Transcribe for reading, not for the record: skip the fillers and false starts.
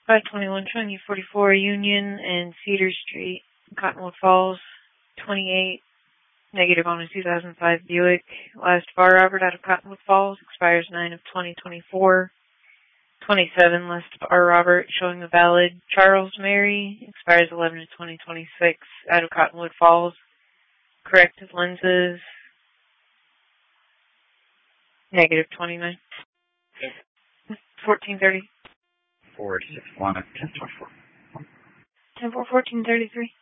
521 showing you 44 Union and Cedar Street, Cottonwood Falls, 28, negative on a 2005 Buick. Last bar Robert out of Cottonwood Falls, expires 9 of 2024. 27, last bar Robert showing a valid Charles Mary, expires 11 of 2026 out of Cottonwood Falls. Corrective lenses, negative 29. 1430. 461 at 1024. 10-4, 1433.